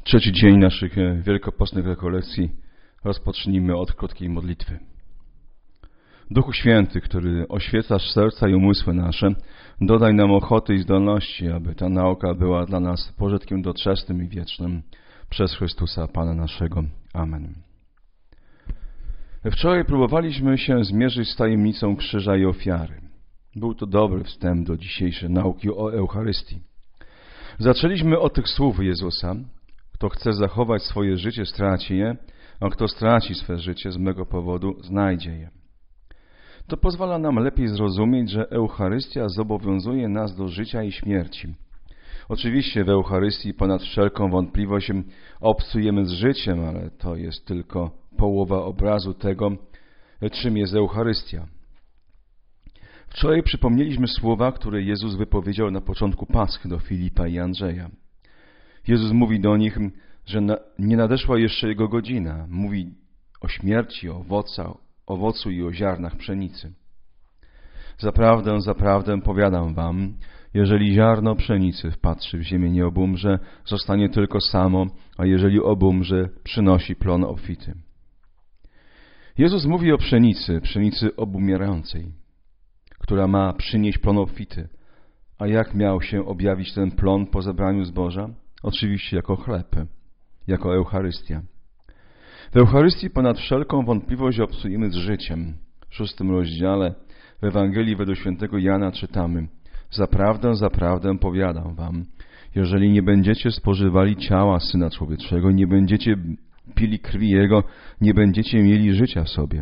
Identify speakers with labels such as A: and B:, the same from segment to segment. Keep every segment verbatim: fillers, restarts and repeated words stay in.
A: Trzeci dzień naszych wielkopostnych rekolekcji rozpocznijmy od krótkiej modlitwy. Duchu Święty, który oświecasz serca i umysły nasze, dodaj nam ochoty i zdolności, aby ta nauka była dla nas pożytkiem doczesnym i wiecznym. Przez Chrystusa Pana naszego. Amen. Wczoraj próbowaliśmy się zmierzyć z tajemnicą krzyża i ofiary. Był to dobry wstęp do dzisiejszej nauki o Eucharystii. Zaczęliśmy od tych słów Jezusa: kto chce zachować swoje życie, straci je, a kto straci swe życie z mego powodu, znajdzie je. To pozwala nam lepiej zrozumieć, że Eucharystia zobowiązuje nas do życia i śmierci. Oczywiście w Eucharystii ponad wszelką wątpliwość obcujemy z życiem, ale to jest tylko połowa obrazu tego, czym jest Eucharystia. Wczoraj przypomnieliśmy słowa, które Jezus wypowiedział na początku Paschy do Filipa i Andrzeja. Jezus mówi do nich, że na, nie nadeszła jeszcze Jego godzina. Mówi o śmierci, o owoca, owocu i o ziarnach pszenicy. Zaprawdę, zaprawdę powiadam wam, jeżeli ziarno pszenicy wpatrzy w ziemię nie obumrze, zostanie tylko samo, a jeżeli obumrze, przynosi plon obfity. Jezus mówi o pszenicy, pszenicy obumierającej, która ma przynieść plon obfity. A jak miał się objawić ten plon po zebraniu zboża? Oczywiście jako chleb, jako Eucharystia. W Eucharystii ponad wszelką wątpliwość obcujemy z życiem. W szóstym rozdziale w Ewangelii według świętego Jana czytamy: Zaprawdę, zaprawdę powiadam wam, jeżeli nie będziecie spożywali ciała Syna Człowieczego, nie będziecie pili krwi Jego, nie będziecie mieli życia w sobie.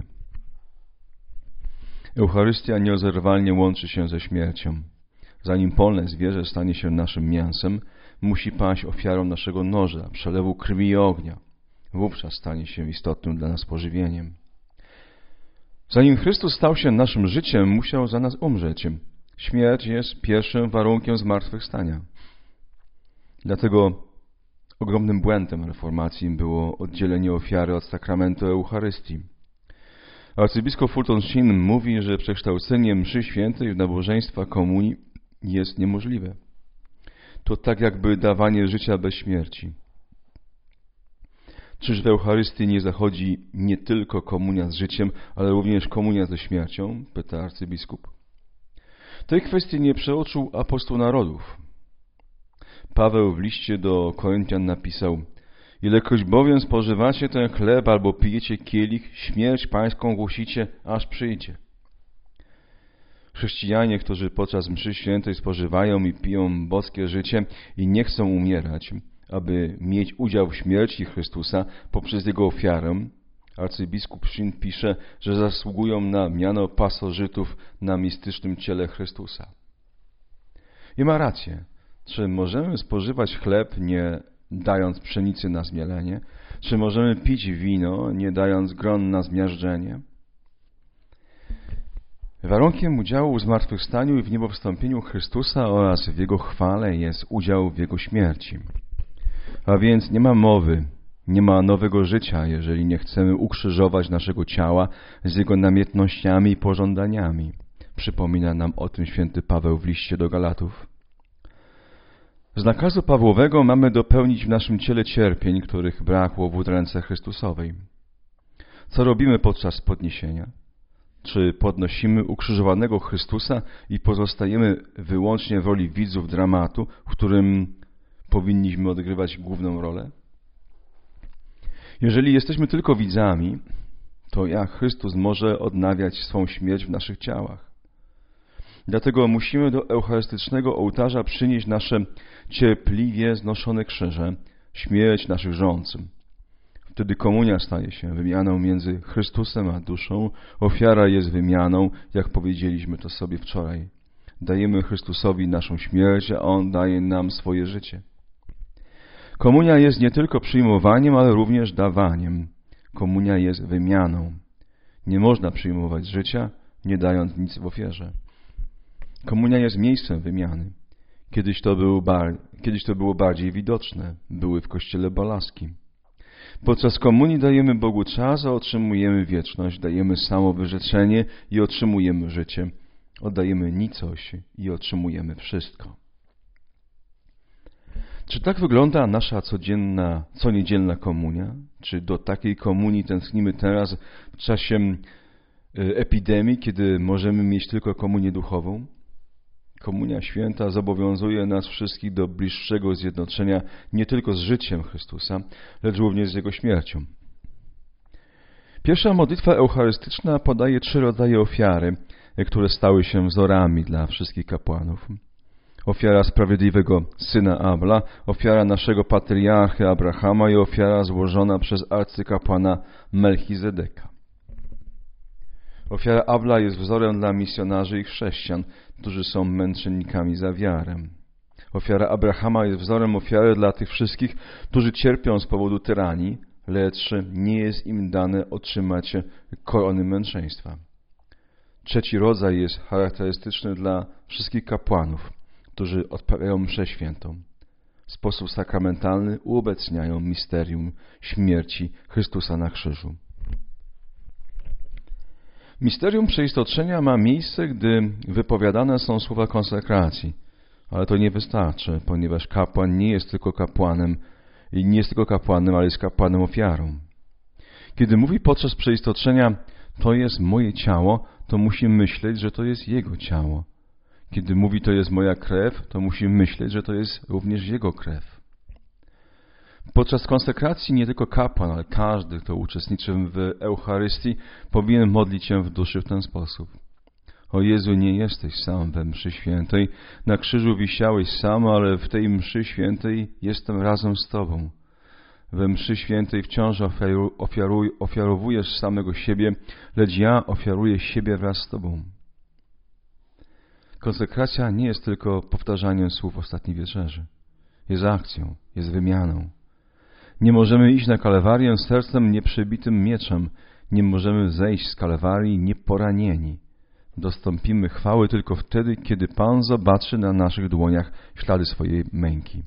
A: Eucharystia nierozerwalnie łączy się ze śmiercią. Zanim polne zwierzę stanie się naszym mięsem, musi paść ofiarą naszego noża, przelewu krwi i ognia. Wówczas stanie się istotnym dla nas pożywieniem. Zanim Chrystus stał się naszym życiem, musiał za nas umrzeć. Śmierć jest pierwszym warunkiem zmartwychwstania. Dlatego ogromnym błędem reformacji było oddzielenie ofiary od sakramentu Eucharystii. Arcybiskup Fulton Sheen mówi, że przekształcenie mszy świętej w nabożeństwa komunii jest niemożliwe. To tak jakby dawanie życia bez śmierci. Czyż w Eucharystii nie zachodzi nie tylko komunia z życiem, ale również komunia ze śmiercią? Pyta arcybiskup. Tej kwestii nie przeoczył apostoł narodów. Paweł w liście do Koryntian napisał: Ilekroć bowiem spożywacie ten chleb albo pijecie kielich, śmierć pańską głosicie, aż przyjdzie. Chrześcijanie, którzy podczas mszy świętej spożywają i piją boskie życie i nie chcą umierać, aby mieć udział w śmierci Chrystusa poprzez Jego ofiarę, arcybiskup Sheen pisze, że zasługują na miano pasożytów na mistycznym ciele Chrystusa. I ma rację. Czy możemy spożywać chleb, nie dając pszenicy na zmielenie? Czy możemy pić wino, nie dając gron na zmiażdżenie? Warunkiem udziału w zmartwychwstaniu i w niebowstąpieniu Chrystusa oraz w Jego chwale jest udział w Jego śmierci. A więc nie ma mowy, nie ma nowego życia, jeżeli nie chcemy ukrzyżować naszego ciała z jego namiętnościami i pożądaniami. Przypomina nam o tym święty Paweł w liście do Galatów. Z nakazu Pawłowego mamy dopełnić w naszym ciele cierpień, których brakło w udręce Chrystusowej. Co robimy podczas podniesienia? Czy podnosimy ukrzyżowanego Chrystusa i pozostajemy wyłącznie w roli widzów dramatu, w którym powinniśmy odgrywać główną rolę? Jeżeli jesteśmy tylko widzami, to jak Chrystus może odnawiać swą śmierć w naszych ciałach? Dlatego musimy do eucharystycznego ołtarza przynieść nasze cierpliwie znoszone krzyże, śmierć naszych rządców. Wtedy komunia staje się wymianą między Chrystusem a duszą. Ofiara jest wymianą, jak powiedzieliśmy to sobie wczoraj. Dajemy Chrystusowi naszą śmierć, a On daje nam swoje życie. Komunia jest nie tylko przyjmowaniem, ale również dawaniem. Komunia jest wymianą. Nie można przyjmować życia, nie dając nic w ofierze. Komunia jest miejscem wymiany. Kiedyś to, był bar... Kiedyś to było bardziej widoczne. Były w kościele balaskim. Podczas komunii dajemy Bogu czas, a otrzymujemy wieczność. Dajemy samowyrzeczenie i otrzymujemy życie. Oddajemy nicość i otrzymujemy wszystko. Czy tak wygląda nasza codzienna, coniedzielna komunia? Czy do takiej komunii tęsknimy teraz w czasie epidemii, kiedy możemy mieć tylko komunię duchową? Komunia Święta zobowiązuje nas wszystkich do bliższego zjednoczenia nie tylko z życiem Chrystusa, lecz również z Jego śmiercią. Pierwsza modlitwa eucharystyczna podaje trzy rodzaje ofiary, które stały się wzorami dla wszystkich kapłanów. Ofiara sprawiedliwego syna Abla, ofiara naszego patriarchy Abrahama i ofiara złożona przez arcykapłana Melchizedeka. Ofiara Abla jest wzorem dla misjonarzy i chrześcijan, którzy są męczennikami za wiarę. Ofiara Abrahama jest wzorem ofiary dla tych wszystkich, którzy cierpią z powodu tyranii, lecz nie jest im dane otrzymać korony męczeństwa. Trzeci rodzaj jest charakterystyczny dla wszystkich kapłanów, którzy odprawiają mszę świętą. W sposób sakramentalny uobecniają misterium śmierci Chrystusa na krzyżu. Misterium przeistoczenia ma miejsce, gdy wypowiadane są słowa konsekracji, ale to nie wystarczy, ponieważ kapłan nie jest tylko kapłanem i nie jest tylko kapłanem, ale jest kapłanem ofiarą. Kiedy mówi podczas przeistoczenia, to jest moje ciało, to musi myśleć, że to jest jego ciało. Kiedy mówi, to jest moja krew, to musi myśleć, że to jest również jego krew. Podczas konsekracji nie tylko kapłan, ale każdy, kto uczestniczy w Eucharystii, powinien modlić się w duszy w ten sposób. O Jezu, nie jesteś sam we mszy świętej, na krzyżu wisiałeś sam, ale w tej mszy świętej jestem razem z Tobą. We mszy świętej wciąż ofiaru, ofiaruj, ofiarowujesz samego siebie, lecz ja ofiaruję siebie wraz z Tobą. Konsekracja nie jest tylko powtarzaniem słów ostatniej wieczerzy. Jest akcją, jest wymianą. Nie możemy iść na Kalwarię z sercem nieprzebitym mieczem. Nie możemy zejść z Kalwarii nieporanieni. Dostąpimy chwały tylko wtedy, kiedy Pan zobaczy na naszych dłoniach ślady swojej męki.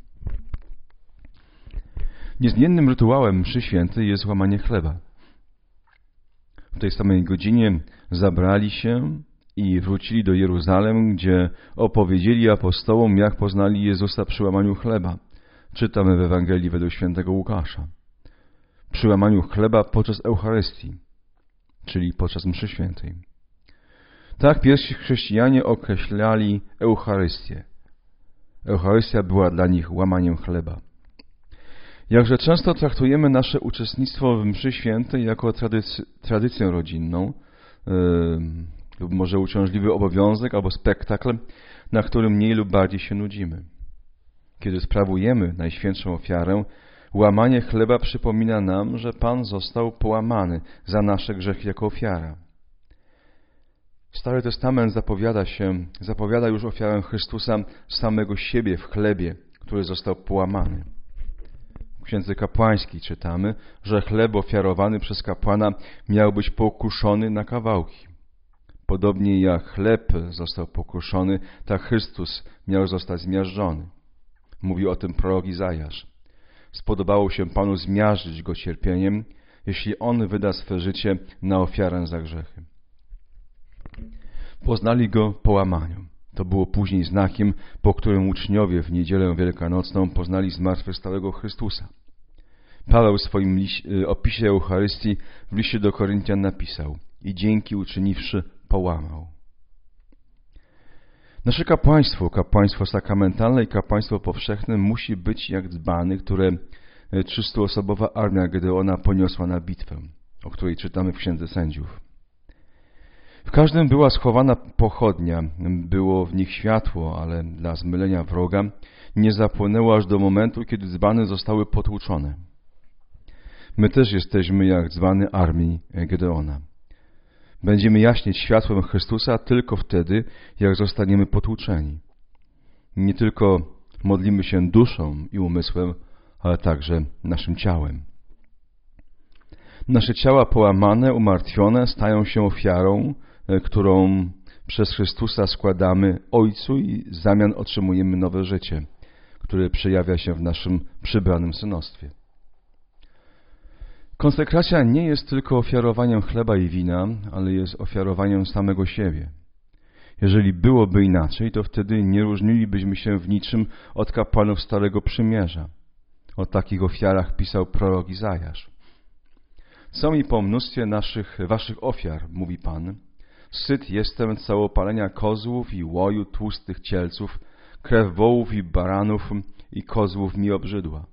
A: Niezmiennym rytuałem mszy świętej jest łamanie chleba. W tej samej godzinie zabrali się i wrócili do Jeruzalem, gdzie opowiedzieli apostołom, jak poznali Jezusa przy łamaniu chleba. Czytamy w Ewangelii według świętego Łukasza. Przy łamaniu chleba podczas Eucharystii, czyli podczas mszy świętej. Tak pierwsi chrześcijanie określali Eucharystię. Eucharystia była dla nich łamaniem chleba. Jakże często traktujemy nasze uczestnictwo w mszy świętej jako tradycy, tradycję rodzinną, yy, lub może uciążliwy obowiązek albo spektakl, na którym mniej lub bardziej się nudzimy. Kiedy sprawujemy Najświętszą Ofiarę, łamanie chleba przypomina nam, że Pan został połamany za nasze grzechy jako ofiara. Stary Testament zapowiada się, zapowiada już ofiarę Chrystusa samego siebie w chlebie, który został połamany. W Księdze Kapłańskiej czytamy, że chleb ofiarowany przez kapłana miał być pokruszony na kawałki. Podobnie jak chleb został pokruszony, tak Chrystus miał zostać zmiażdżony. Mówi o tym prorok Izajasz. Spodobało się Panu zmiażdżyć go cierpieniem, jeśli On wyda swe życie na ofiarę za grzechy. Poznali go po łamaniu. To było później znakiem, po którym uczniowie w niedzielę wielkanocną poznali zmartwychwstałego Chrystusa. Paweł w swoim opisie Eucharystii w liście do Koryntian napisał: i dzięki uczyniwszy połamał. Nasze kapłaństwo, kapłaństwo sakramentalne i kapłaństwo powszechne musi być jak dzbany, które trzystoosobowa armia Gedeona poniosła na bitwę, o której czytamy w Księdze Sędziów. W każdym była schowana pochodnia, było w nich światło, ale dla zmylenia wroga nie zapłonęło aż do momentu, kiedy dzbany zostały potłuczone. My też jesteśmy jak dzbany armii Gedeona. Będziemy jaśnieć światłem Chrystusa tylko wtedy, jak zostaniemy potłuczeni. Nie tylko modlimy się duszą i umysłem, ale także naszym ciałem. Nasze ciała połamane, umartwione stają się ofiarą, którą przez Chrystusa składamy Ojcu i w zamian otrzymujemy nowe życie, które przejawia się w naszym przybranym synostwie. Konsekracja nie jest tylko ofiarowaniem chleba i wina, ale jest ofiarowaniem samego siebie. Jeżeli byłoby inaczej, to wtedy nie różnilibyśmy się w niczym od kapłanów Starego Przymierza. O takich ofiarach pisał prorok Izajasz. Co mi po mnóstwie naszych, waszych ofiar, mówi Pan, syt jestem całopalenia kozłów i łoju tłustych cielców, krew wołów i baranów i kozłów mi obrzydła.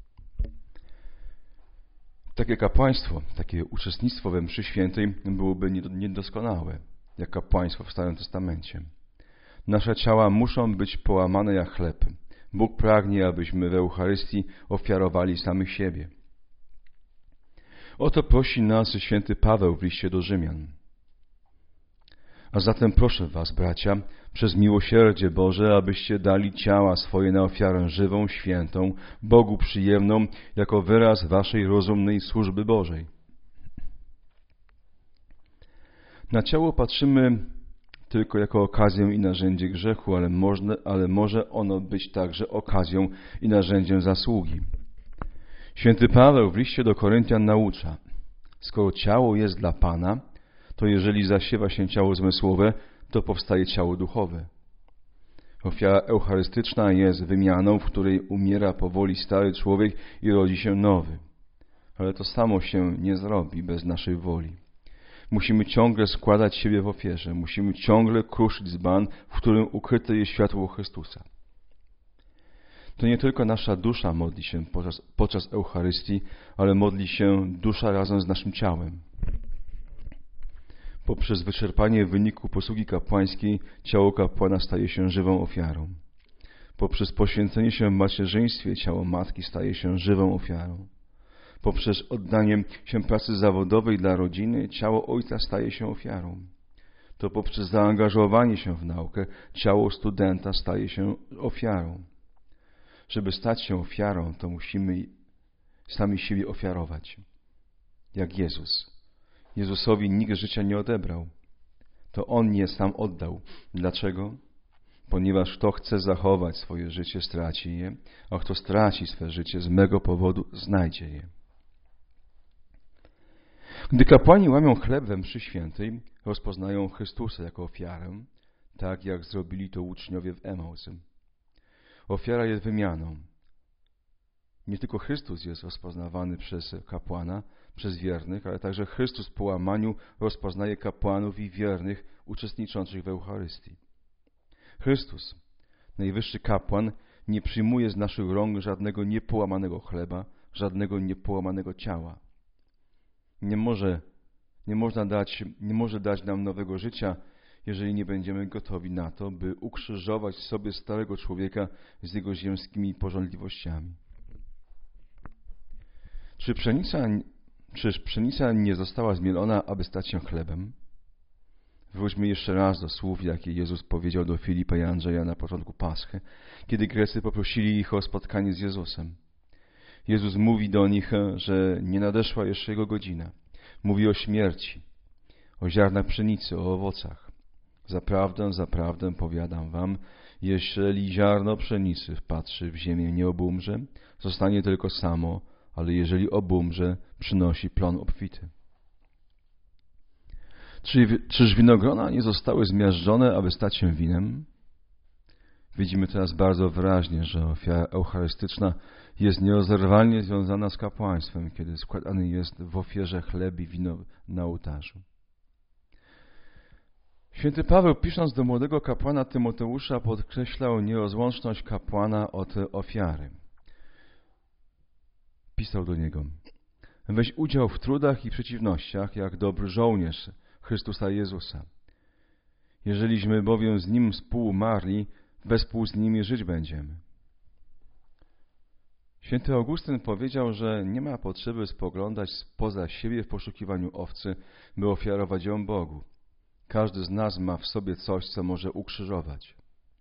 A: Takie kapłaństwo, takie uczestnictwo we mszy świętej byłoby niedoskonałe, jak kapłaństwo w Starym Testamencie. Nasze ciała muszą być połamane jak chleb. Bóg pragnie, abyśmy w Eucharystii ofiarowali samych siebie. O to prosi nas święty Paweł w liście do Rzymian. A zatem proszę was, bracia, przez miłosierdzie Boże, abyście dali ciała swoje na ofiarę żywą, świętą, Bogu przyjemną, jako wyraz waszej rozumnej służby Bożej. Na ciało patrzymy tylko jako okazję i narzędzie grzechu, ale, można, ale może ono być także okazją i narzędziem zasługi. Święty Paweł w liście do Koryntian naucza, skoro ciało jest dla Pana, to jeżeli zasiewa się ciało zmysłowe, to powstaje ciało duchowe. Ofiara eucharystyczna jest wymianą, w której umiera powoli stary człowiek i rodzi się nowy. Ale to samo się nie zrobi bez naszej woli. Musimy ciągle składać siebie w ofierze. Musimy ciągle kruszyć dzban, w którym ukryte jest światło Chrystusa. To nie tylko nasza dusza modli się podczas, podczas Eucharystii, ale modli się dusza razem z naszym ciałem. Poprzez wyczerpanie wyniku posługi kapłańskiej ciało kapłana staje się żywą ofiarą. Poprzez poświęcenie się w macierzyństwie ciało matki staje się żywą ofiarą. Poprzez oddanie się pracy zawodowej dla rodziny ciało ojca staje się ofiarą. To poprzez zaangażowanie się w naukę ciało studenta staje się ofiarą. Żeby stać się ofiarą, to musimy sami siebie ofiarować. Jak Jezus. Jezusowi nikt życia nie odebrał. To On je sam oddał. Dlaczego? Ponieważ kto chce zachować swoje życie, straci je, a kto straci swe życie z mego powodu, znajdzie je. Gdy kapłani łamią chleb we mszy świętej, rozpoznają Chrystusa jako ofiarę, tak jak zrobili to uczniowie w Emaus. Ofiara jest wymianą. Nie tylko Chrystus jest rozpoznawany przez kapłana, przez wiernych, ale także Chrystus po łamaniu rozpoznaje kapłanów i wiernych uczestniczących w Eucharystii. Chrystus, najwyższy kapłan, nie przyjmuje z naszych rąk żadnego niepołamanego chleba, żadnego niepołamanego ciała. Nie może, nie można dać, nie może dać nam nowego życia, jeżeli nie będziemy gotowi na to, by ukrzyżować sobie starego człowieka z jego ziemskimi pożądliwościami. Czy pszenica, czyż pszenica nie została zmielona, aby stać się chlebem? Wróćmy jeszcze raz do słów, jakie Jezus powiedział do Filipa i Andrzeja na początku Paschy, kiedy Grecy poprosili ich o spotkanie z Jezusem. Jezus mówi do nich, że nie nadeszła jeszcze Jego godzina. Mówi o śmierci, o ziarnach pszenicy, o owocach. Zaprawdę, zaprawdę powiadam wam, jeżeli ziarno pszenicy wpatrzy w ziemię, nie obumrze, zostanie tylko samo, ale jeżeli obumrze, przynosi plon obfity. Czy, czyż winogrona nie zostały zmiażdżone, aby stać się winem? Widzimy teraz bardzo wyraźnie, że ofiara eucharystyczna jest nierozerwalnie związana z kapłaństwem, kiedy składany jest w ofierze chleb i wino na ołtarzu. Święty Paweł, pisząc do młodego kapłana Tymoteusza, podkreślał nierozłączność kapłana od ofiary. Pisał do niego: weź udział w trudach i przeciwnościach, jak dobry żołnierz Chrystusa Jezusa. Jeżeliśmy bowiem z Nim współumarli, wespół z Nim żyć będziemy. Święty Augustyn powiedział, że nie ma potrzeby spoglądać spoza siebie w poszukiwaniu owcy, by ofiarować ją Bogu. Każdy z nas ma w sobie coś, co może ukrzyżować.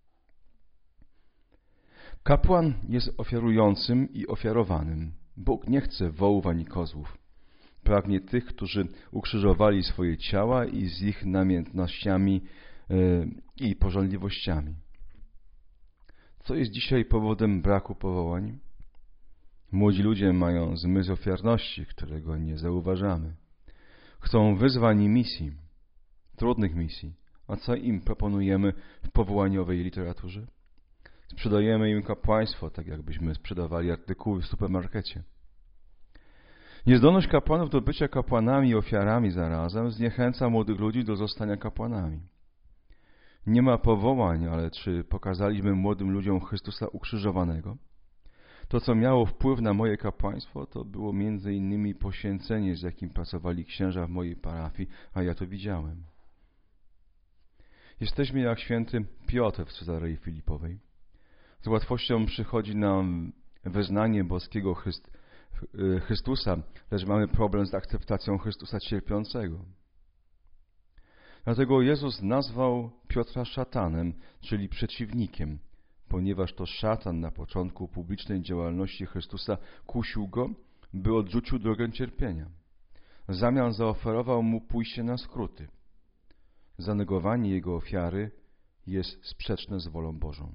A: Kapłan jest ofiarującym i ofiarowanym. Bóg nie chce wołów ani kozłów. Pragnie tych, którzy ukrzyżowali swoje ciała i z ich namiętnościami yy, i pożądliwościami. Co jest dzisiaj powodem braku powołań? Młodzi ludzie mają zmysł ofiarności, którego nie zauważamy. Chcą wyzwań i misji, trudnych misji, A co im proponujemy w powołaniowej literaturze? Sprzedajemy im kapłaństwo, tak jakbyśmy sprzedawali artykuły w supermarkecie. Niezdolność kapłanów do bycia kapłanami i ofiarami zarazem zniechęca młodych ludzi do zostania kapłanami. Nie ma powołań, ale czy pokazaliśmy młodym ludziom Chrystusa ukrzyżowanego? To, co miało wpływ na moje kapłaństwo, to było między innymi poświęcenie, z jakim pracowali księża w mojej parafii, a ja to widziałem. Jesteśmy jak święty Piotr w Cezarei Filipowej. Z łatwością przychodzi nam wyznanie boskiego Chryst, Chrystusa, lecz mamy problem z akceptacją Chrystusa cierpiącego. Dlatego Jezus nazwał Piotra szatanem, czyli przeciwnikiem, ponieważ to szatan na początku publicznej działalności Chrystusa kusił go, by odrzucił drogę cierpienia. W zamian zaoferował mu pójście na skróty. Zanegowanie jego ofiary jest sprzeczne z wolą Bożą.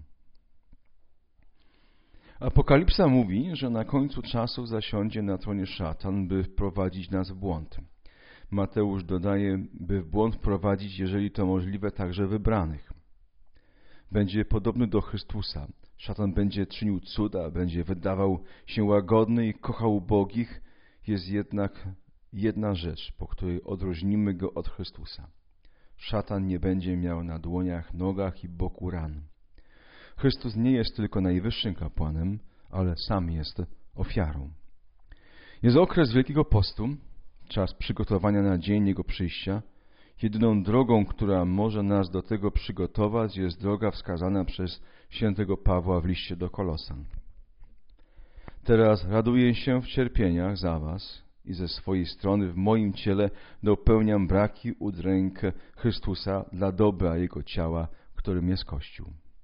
A: Apokalipsa mówi, że na końcu czasów zasiądzie na tronie szatan, by wprowadzić nas w błąd. Mateusz dodaje, by w błąd wprowadzić, jeżeli to możliwe, także wybranych. Będzie podobny do Chrystusa. Szatan będzie czynił cuda, będzie wydawał się łagodny i kochał ubogich. Jest jednak jedna rzecz, po której odróżnimy go od Chrystusa. Szatan nie będzie miał na dłoniach, nogach i boku ran. Chrystus nie jest tylko najwyższym kapłanem, ale sam jest ofiarą. Jest okres Wielkiego Postu, czas przygotowania na dzień Jego przyjścia. Jedyną drogą, która może nas do tego przygotować, jest droga wskazana przez świętego Pawła w liście do Kolosan. Teraz raduję się w cierpieniach za was i ze swojej strony w moim ciele dopełniam braki udręk Chrystusa dla dobra Jego ciała, którym jest Kościół.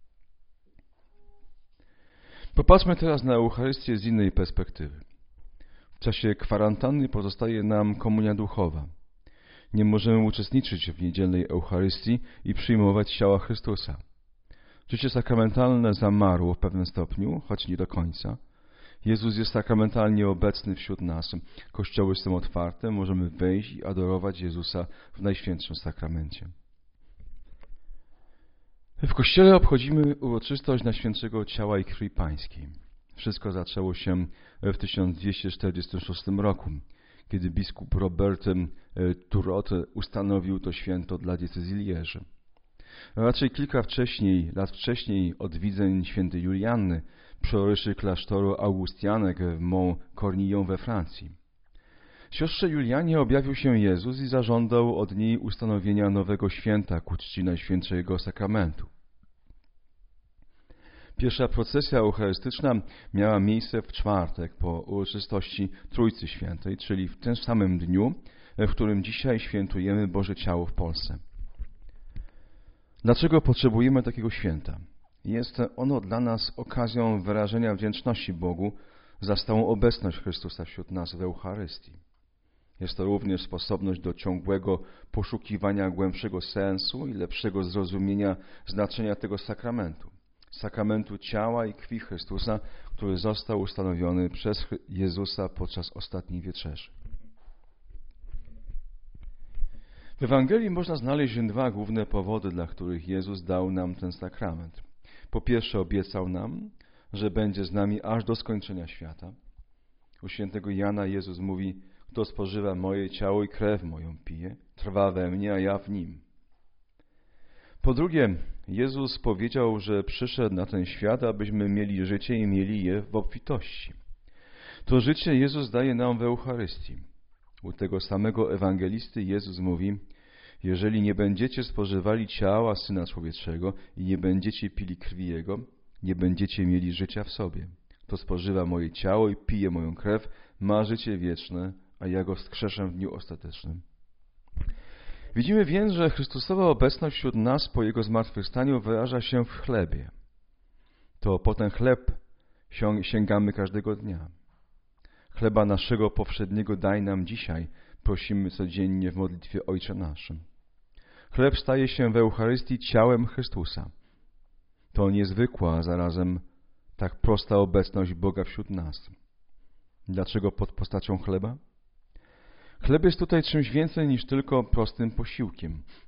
A: Popatrzmy teraz na Eucharystię z innej perspektywy. W czasie kwarantanny pozostaje nam komunia duchowa. Nie możemy uczestniczyć w niedzielnej Eucharystii i przyjmować ciała Chrystusa. Życie sakramentalne zamarło w pewnym stopniu, choć nie do końca. Jezus jest sakramentalnie obecny wśród nas. Kościoły są otwarte, możemy wejść i adorować Jezusa w Najświętszym Sakramencie. W Kościele obchodzimy uroczystość Najświętszego Ciała i Krwi Pańskiej. Wszystko zaczęło się w tysiąc dwieście czterdziestym szóstym roku, kiedy biskup Robert Turot ustanowił to święto dla diecezji Lierze. Raczej kilka wcześniej, lat wcześniej odwiedzeń świętej Julianny, przeoryszy klasztoru Augustianek w Mont-Cornillon we Francji. Siostrze Julianie objawił się Jezus i zażądał od niej ustanowienia nowego święta ku czci Najświętszego Sakramentu. Pierwsza procesja eucharystyczna miała miejsce w czwartek po uroczystości Trójcy Świętej, czyli w tym samym dniu, w którym dzisiaj świętujemy Boże Ciało w Polsce. Dlaczego potrzebujemy takiego święta? Jest ono dla nas okazją wyrażenia wdzięczności Bogu za stałą obecność Chrystusa wśród nas w Eucharystii. Jest to również sposobność do ciągłego poszukiwania głębszego sensu i lepszego zrozumienia znaczenia tego sakramentu. Sakramentu ciała i krwi Chrystusa, który został ustanowiony przez Jezusa podczas ostatniej wieczerzy. W Ewangelii można znaleźć dwa główne powody, dla których Jezus dał nam ten sakrament. Po pierwsze, obiecał nam, że będzie z nami aż do skończenia świata. U świętego Jana Jezus mówi: kto spożywa moje ciało i krew moją pije, trwa we mnie, a ja w nim. Po drugie, Jezus powiedział, że przyszedł na ten świat, abyśmy mieli życie i mieli je w obfitości. To życie Jezus daje nam w Eucharystii. U tego samego ewangelisty Jezus mówi: jeżeli nie będziecie spożywali ciała Syna Człowieczego i nie będziecie pili krwi Jego, nie będziecie mieli życia w sobie. Kto spożywa moje ciało i pije moją krew, ma życie wieczne, a ja go wskrzeszę w dniu ostatecznym. Widzimy więc, że Chrystusowa obecność wśród nas po Jego zmartwychwstaniu wyraża się w chlebie. To po ten chleb sięgamy każdego dnia. Chleba naszego powszedniego daj nam dzisiaj, prosimy codziennie w modlitwie Ojcze naszym. Chleb staje się w Eucharystii ciałem Chrystusa. To niezwykła, a zarazem tak prosta obecność Boga wśród nas. Dlaczego pod postacią chleba? Chleb jest tutaj czymś więcej niż tylko prostym posiłkiem.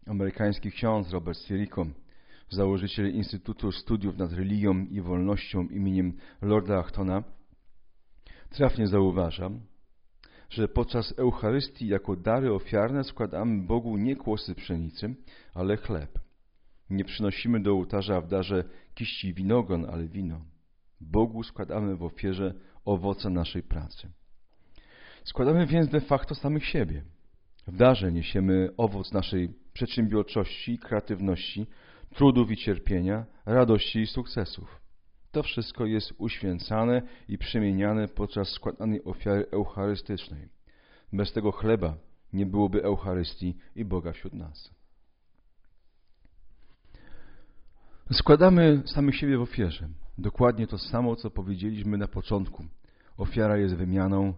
A: Amerykański ksiądz Robert Sirico, założyciel Instytutu Studiów nad Religią i Wolnością imieniem Lorda Achtona, trafnie zauważa, że podczas Eucharystii jako dary ofiarne składamy Bogu nie kłosy pszenicy, ale chleb. Nie przynosimy do ołtarza w darze kiści winogron, ale wino. Bogu składamy w ofierze owoce naszej pracy. Składamy więc de facto samych siebie. W darze niesiemy owoc naszej przedsiębiorczości, kreatywności, trudów i cierpienia, radości i sukcesów. To wszystko jest uświęcane i przemieniane podczas składanej ofiary eucharystycznej. Bez tego chleba nie byłoby Eucharystii i Boga wśród nas. Składamy samych siebie w ofierze. Dokładnie to samo, co powiedzieliśmy na początku. Ofiara jest wymianą.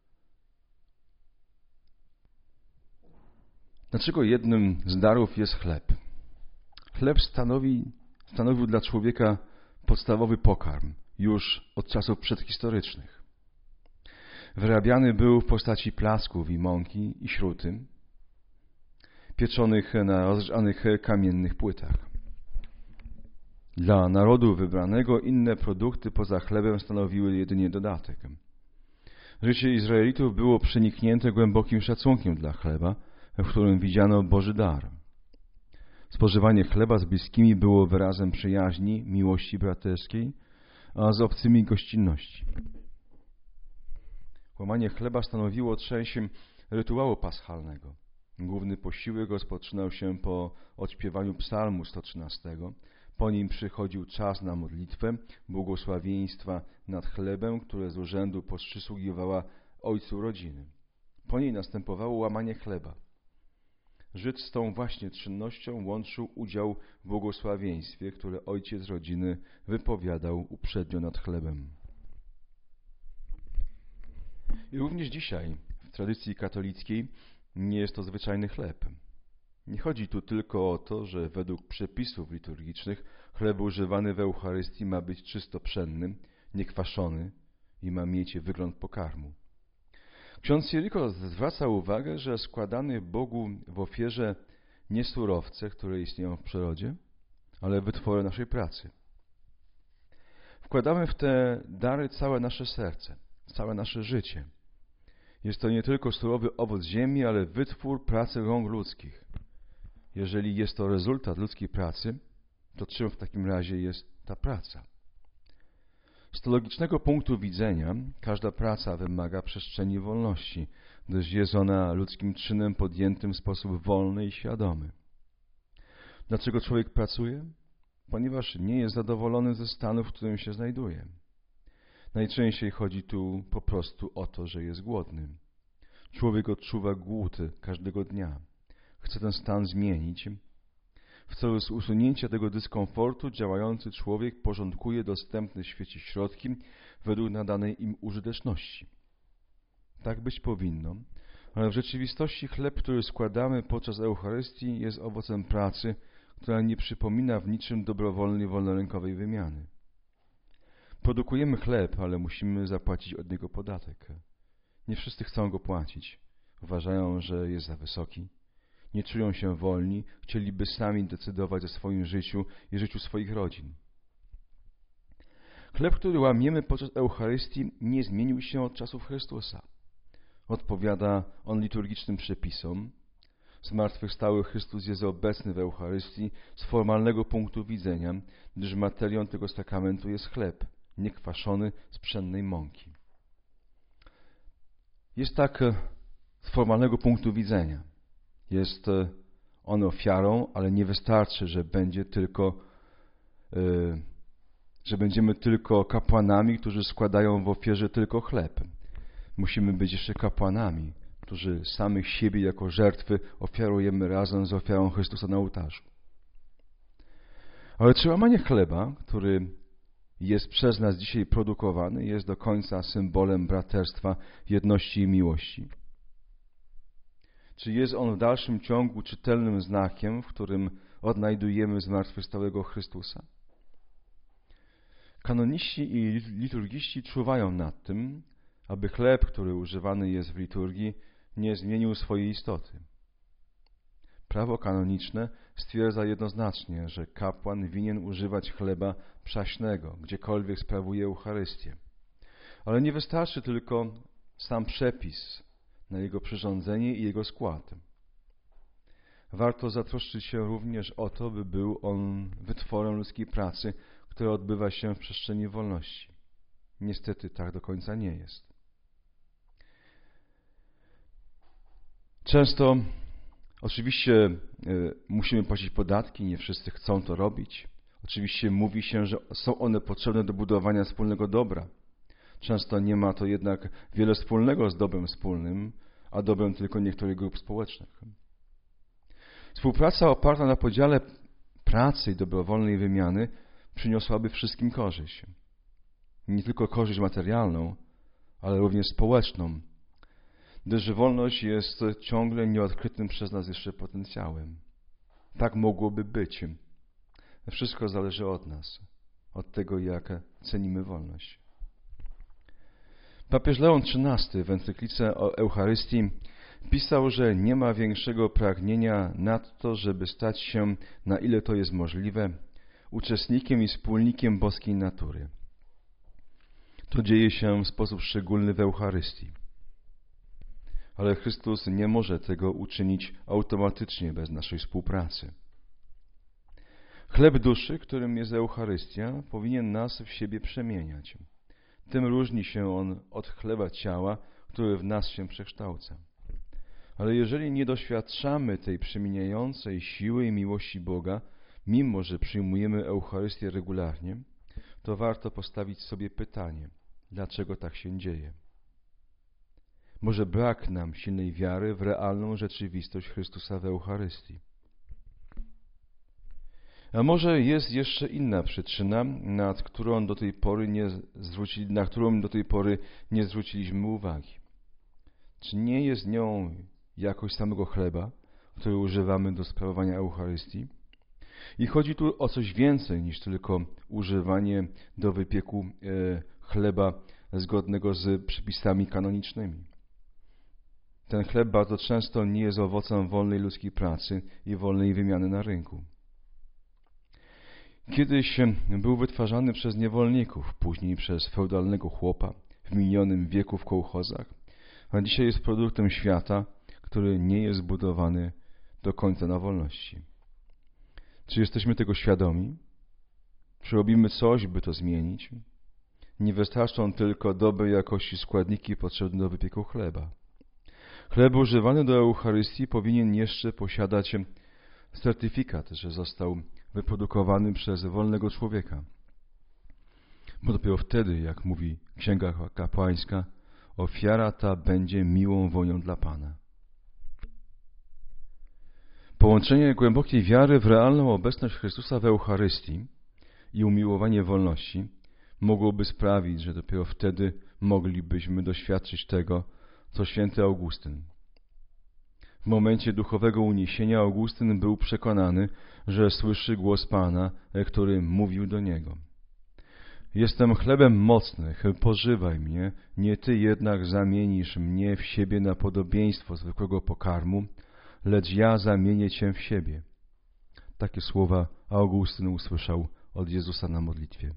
A: Dlaczego jednym z darów jest chleb? Chleb stanowi, stanowił dla człowieka podstawowy pokarm już od czasów przedhistorycznych. Wyrabiany był w postaci placków i mąki i śruty, pieczonych na rozgrzanych kamiennych płytach. Dla narodu wybranego inne produkty poza chlebem stanowiły jedynie dodatek. Życie Izraelitów było przeniknięte głębokim szacunkiem dla chleba, w którym widziano Boży dar. Spożywanie chleba z bliskimi było wyrazem przyjaźni, miłości braterskiej, a z obcymi gościnności. Łamanie chleba stanowiło część rytuału paschalnego. Główny posiłek rozpoczynał się po odśpiewaniu psalmu sto trzynastego. Po nim przychodził czas na modlitwę, błogosławieństwa nad chlebem, które z urzędu przysługiwała ojcu rodziny. Po niej następowało łamanie chleba. Żyd z tą właśnie czynnością łączył udział w błogosławieństwie, które ojciec rodziny wypowiadał uprzednio nad chlebem. I również dzisiaj w tradycji katolickiej nie jest to zwyczajny chleb. Nie chodzi tu tylko o to, że według przepisów liturgicznych chleb używany w Eucharystii ma być czysto pszenny, niekwaszony i ma mieć wygląd pokarmu. Ksiądz Sirico zwraca uwagę, że składany Bogu w ofierze nie surowce, które istnieją w przyrodzie, ale wytwory naszej pracy. Wkładamy w te dary całe nasze serce, całe nasze życie. Jest to nie tylko surowy owoc ziemi, ale wytwór pracy rąk ludzkich. Jeżeli jest to rezultat ludzkiej pracy, to czym w takim razie jest ta praca? Z teologicznego punktu widzenia każda praca wymaga przestrzeni wolności, gdyż jest ona ludzkim czynem podjętym w sposób wolny i świadomy. Dlaczego człowiek pracuje? Ponieważ nie jest zadowolony ze stanu, w którym się znajduje. Najczęściej chodzi tu po prostu o to, że jest głodny. Człowiek odczuwa głód każdego dnia. Chce ten stan zmienić. W celu usunięcia tego dyskomfortu działający człowiek porządkuje dostępne w świecie środki według nadanej im użyteczności. Tak być powinno, ale w rzeczywistości chleb, który składamy podczas Eucharystii, jest owocem pracy, która nie przypomina w niczym dobrowolnej, wolnorynkowej wymiany. Produkujemy chleb, ale musimy zapłacić od niego podatek. Nie wszyscy chcą go płacić. Uważają, że jest za wysoki. Nie czują się wolni, chcieliby sami decydować o swoim życiu i życiu swoich rodzin. Chleb, który łamiemy podczas Eucharystii, nie zmienił się od czasów Chrystusa. Odpowiada on liturgicznym przepisom. Zmartwychwstały Chrystus jest obecny w Eucharystii z formalnego punktu widzenia, gdyż materią tego sakramentu jest chleb, niekwaszony z pszennej mąki. Jest tak z formalnego punktu widzenia. Jest on ofiarą, ale nie wystarczy, że będzie tylko, że będziemy tylko kapłanami, którzy składają w ofierze tylko chleb. Musimy być jeszcze kapłanami, którzy samych siebie jako żertwy ofiarujemy razem z ofiarą Chrystusa na ołtarzu. Ale czy łamanie chleba, który jest przez nas dzisiaj produkowany, jest do końca symbolem braterstwa, jedności i miłości? Czy jest on w dalszym ciągu czytelnym znakiem, w którym odnajdujemy zmartwychwstałego Chrystusa? Kanoniści i liturgiści czuwają nad tym, aby chleb, który używany jest w liturgii, nie zmienił swojej istoty. Prawo kanoniczne stwierdza jednoznacznie, że kapłan winien używać chleba przaśnego, gdziekolwiek sprawuje Eucharystię. Ale nie wystarczy tylko sam przepis na jego przyrządzenie i jego skład. Warto zatroszczyć się również o to, by był on wytworem ludzkiej pracy, która odbywa się w przestrzeni wolności. Niestety tak do końca nie jest. Często oczywiście y, musimy płacić podatki, nie wszyscy chcą to robić. Oczywiście mówi się, że są one potrzebne do budowania wspólnego dobra. Często nie ma to jednak wiele wspólnego z dobrem wspólnym, a dobrem tylko niektórych grup społecznych. Współpraca oparta na podziale pracy i dobrowolnej wymiany przyniosłaby wszystkim korzyść. Nie tylko korzyść materialną, ale również społeczną, gdyż wolność jest ciągle nieodkrytym przez nas jeszcze potencjałem. Tak mogłoby być. Wszystko zależy od nas, od tego, jak cenimy wolność. Papież Leon trzynasty w encyklice o Eucharystii pisał, że nie ma większego pragnienia nadto, żeby stać się, na ile to jest możliwe, uczestnikiem i wspólnikiem boskiej natury. To dzieje się w sposób szczególny w Eucharystii. Ale Chrystus nie może tego uczynić automatycznie bez naszej współpracy. Chleb duszy, którym jest Eucharystia, powinien nas w siebie przemieniać. Tym różni się on od chleba ciała, który w nas się przekształca. Ale jeżeli nie doświadczamy tej przemieniającej siły i miłości Boga, mimo że przyjmujemy Eucharystię regularnie, to warto postawić sobie pytanie, dlaczego tak się dzieje. Może brak nam silnej wiary w realną rzeczywistość Chrystusa w Eucharystii. A może jest jeszcze inna przyczyna, nad którą do tej pory nie zwrócili, na którą do tej pory nie zwróciliśmy uwagi. Czy nie jest nią jakość samego chleba, który używamy do sprawowania Eucharystii? I chodzi tu o coś więcej niż tylko używanie do wypieku e, chleba zgodnego z przepisami kanonicznymi. Ten chleb bardzo często nie jest owocem wolnej ludzkiej pracy i wolnej wymiany na rynku. Kiedyś był wytwarzany przez niewolników, później przez feudalnego chłopa w minionym wieku w kołchozach, a dzisiaj jest produktem świata, który nie jest zbudowany do końca na wolności. Czy jesteśmy tego świadomi? Czy robimy coś, by to zmienić? Nie wystarczą tylko dobrej jakości składniki potrzebne do wypieku chleba. Chleb używany do Eucharystii powinien jeszcze posiadać certyfikat, że został wyprodukowany przez wolnego człowieka. Bo dopiero wtedy, jak mówi Księga Kapłańska, ofiara ta będzie miłą wonią dla Pana. Połączenie głębokiej wiary w realną obecność Chrystusa w Eucharystii i umiłowanie wolności mogłoby sprawić, że dopiero wtedy moglibyśmy doświadczyć tego, co święty Augustyn. W momencie duchowego uniesienia Augustyn był przekonany, że słyszy głos Pana, który mówił do niego. Jestem chlebem mocnych, pożywaj mnie, nie Ty jednak zamienisz mnie w siebie na podobieństwo zwykłego pokarmu, lecz ja zamienię Cię w siebie. Takie słowa Augustyn usłyszał od Jezusa na modlitwie.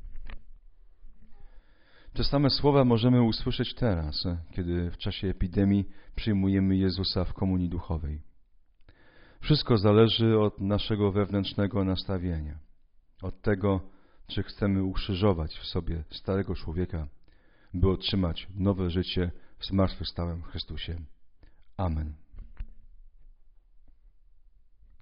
A: Te same słowa możemy usłyszeć teraz, kiedy w czasie epidemii przyjmujemy Jezusa w komunii duchowej. Wszystko zależy od naszego wewnętrznego nastawienia, od tego, czy chcemy ukrzyżować w sobie starego człowieka, by otrzymać nowe życie w zmartwychwstałym Chrystusie. Amen.